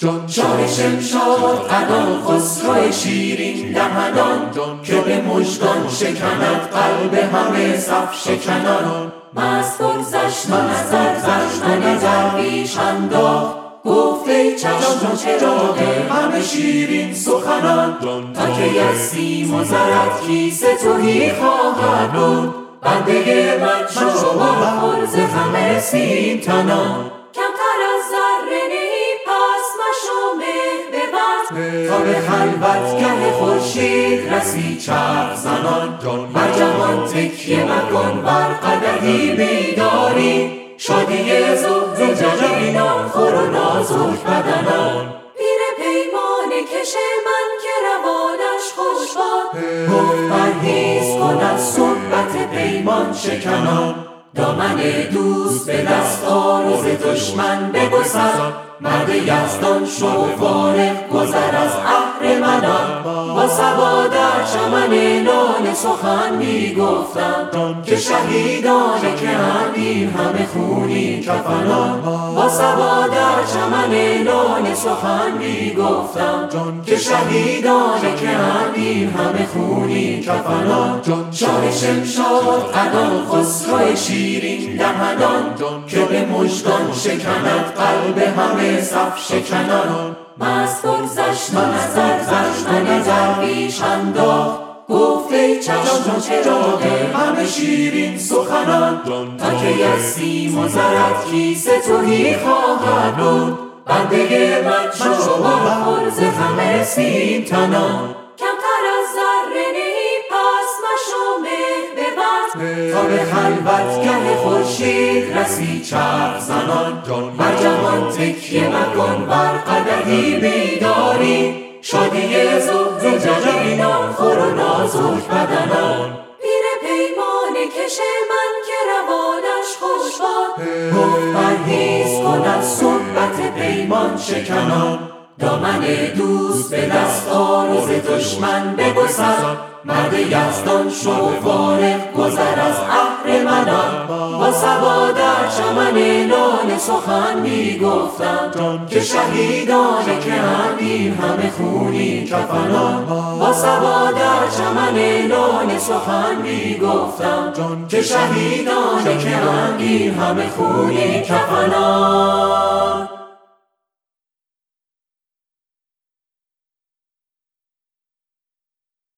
شاه شمشاد قدان، خسرو شیرین دهنان، که به مژگان شکند قلب همه صف شکنان. مست بگذشت و نظر پیش انداخت، گفت ای چشم چراغ همه شیرین سخنان. تا که از سیم و زرت کیسه تهی خواهد بود، بنده من شو بخور ز همه سیم تنان. کمتر از ذره نی پس مشو مه ببند، تا به خلوتگه خورشید رسی چرخ زنان. بر جهان تکیه مکن، بر قدحی بیداری، شادی زهد جبینان خور و نازک بدنان. پیر پیمانه کش من که روانش خوش باد، گفت پرهیز کن از صحبت پیمان شکنان. دامن دوست به دست آر و ز دشمن بگسل، مرد یزدان شو فارغ گذر از اهرمنان. با صبا در چمن لاله سخن می گفتم، که شهیدانی که اند این همه خونین کفنان. با صبا در چمن لاله سخن می گفتم، که شهیدانی که اند این همه خونین کفنان. شاه شمشاد قدان، خسرو شیرین دهنان، که به مژگان شکند قلب همه صف شکنان. مست بگذشت و نظر پیش انداخت، گفت ای چشم چراغ همه شیرین سخنان. تا که از سیم و زرت کیسه تهی خواهد بود، بنده من شو بخور ز همه سیم تنان. کمتر از ذره نی پس مشو مه ببند، تا به خلوتگه خورشید رسی چرخ زنان. بر جهان تکیه مکن، بر قدحی بیداری، شادی زهد جبینان خور و نازک بدنان. پیر پیمانه کش من که روانش خوش باد، گفت پرهیز کن از صحبت پیمان شکنان. دامن دوست به دست آر و ز دشمن بگسل، مرد یزدان شو فارغ گذر از اهرمنان. با صبا در چمن لاله سخن می گفتم، که شهیدانی که اند این همه خونین کفنان. با صبا در چمن لاله سخن می گفتم، که شهیدانی که اند این همه خونین کفنان.